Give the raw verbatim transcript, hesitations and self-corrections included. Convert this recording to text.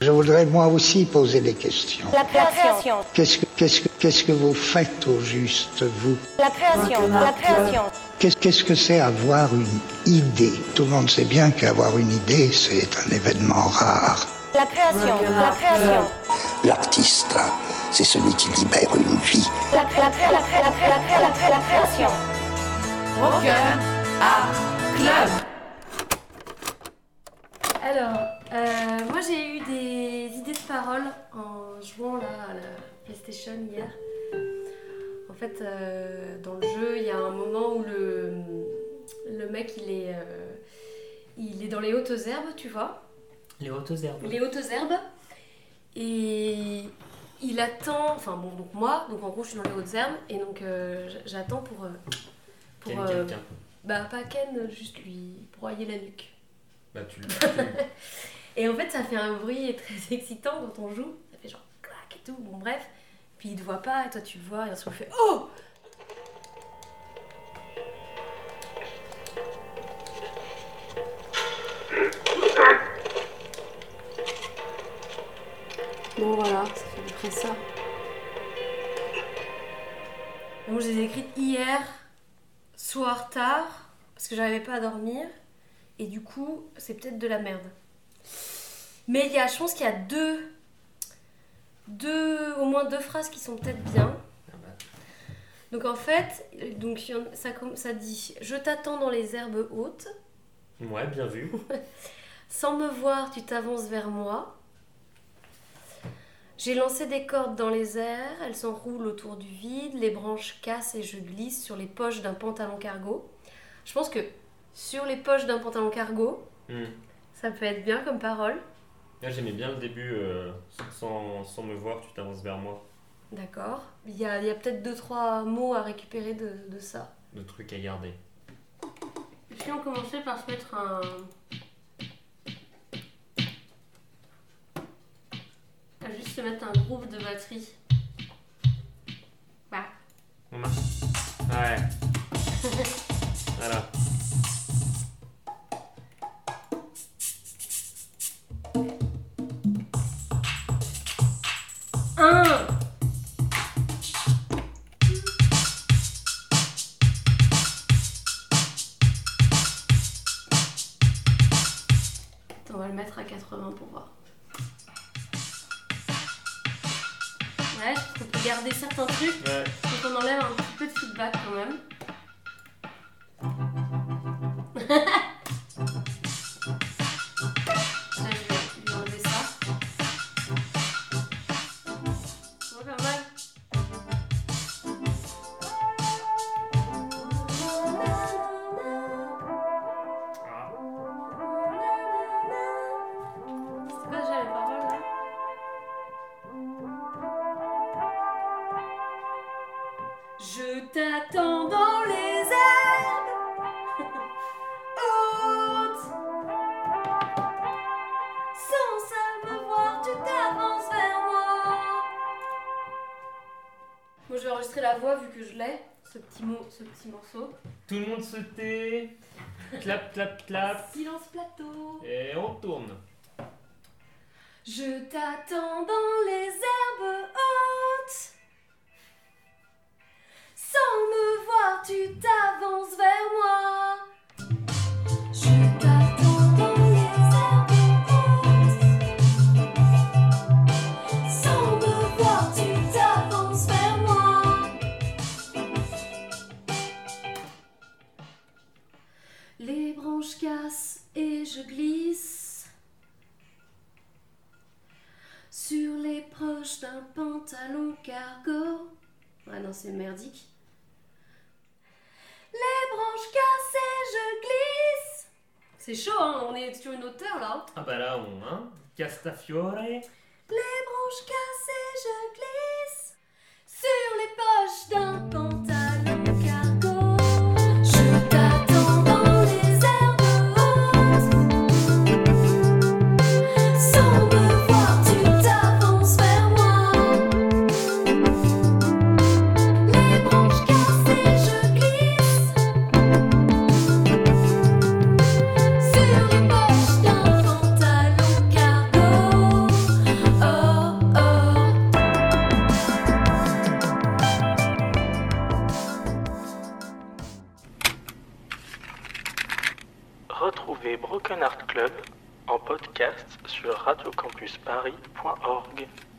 Je voudrais moi aussi poser des questions. La création. Qu'est-ce que, qu'est-ce que, qu'est-ce que vous faites au juste, vous? La création. La création. Qu'est-ce, qu'est-ce que c'est avoir une idée? Tout le monde sait bien qu'avoir une idée, c'est un événement rare. La création. La création. L'artiste, c'est celui qui libère une vie. La cré- la cré- la cré- la cré- la cré- la cré- la création. Rocker Art Club. Alors, euh, moi j'ai eu des idées de paroles en jouant là à la PlayStation hier. En fait, euh, dans le jeu, il y a un moment où le, le mec il est, euh, il est dans les hautes herbes, tu vois. Les hautes herbes. Les hautes herbes. Et il attend, enfin bon, donc moi, donc en gros je suis dans les hautes herbes et donc euh, j'attends pour. Euh, pour Ken euh, quelqu'un. bah pas Ken, juste lui broyer la nuque. Bah tu le Et en fait, ça fait un bruit très excitant quand on joue. Ça fait genre clac et tout. Bon, bref. Puis il te voit pas et toi tu le vois. Et ensuite on fait oh! Bon, voilà, ça fait à peu près ça. Moi, je les ai écrites hier, soir tard, parce que j'arrivais pas à dormir. Et du coup, c'est peut-être de la merde. Mais il y a, je pense qu'il y a deux, deux, au moins deux phrases qui sont peut-être bien. Donc en fait, donc ça, ça dit « Je t'attends dans les herbes hautes. Ouais, bien vu. Sans me voir, tu t'avances vers moi. J'ai lancé des cordes dans les airs, elles s'enroulent autour du vide, les branches cassent et je glisse sur les poches d'un pantalon cargo. » Je pense que sur les poches d'un pantalon cargo, Mm. ça peut être bien comme parole. Là, j'aimais bien le début, euh, sans, sans me voir, tu t'avances vers moi. D'accord. Il y a, il y a peut-être deux, trois mots à récupérer de, de ça. Le truc à garder. Si on commençait par se mettre un... à juste se mettre un groupe de batterie. Bah. On marche. Ouais. Voilà. Un. On va le mettre à quatre-vingts pour voir. Ouais, je pense qu'on peut garder certains trucs. Ouais. Donc on enlève un petit peu de feedback quand même. Là, je vais lui enlever ça. Ouais, pas mal. Ah. C'est quoi déjà les paroles là? Je t'attends dans les herbes hautes. Sans ça me voir, tu t'avances vers moi. Moi je vais enregistrer la voix vu que je l'ai, ce petit, mot, ce petit morceau. Tout le monde se tait. Clap, clap, clap. Silence plateau. Et on tourne. Je t'attends dans les herbes hautes. Sans me voir, tu t'avances vers moi. Je t'attends dans les herbes hautes. Sans me voir, tu t'avances vers moi. Les branches cassent et je glisse sur les poches d'un pantalon cargo. Ah non, c'est merdique. Les branches cassent et je glisse. C'est chaud, hein, on est sur une hauteur là. Ah bah là, on, hein. Castafiore. Les branches cassent et je glisse sur les poches d'un pantalon cargo. Je t'attends dans les herbes hautes. Sans me voir, tu t'avances vers moi. Les branches cassent et je glisse sur les poches d'un pantalon cargo. Retrouvez Broken Art Club en podcast sur radiocampusparis point org.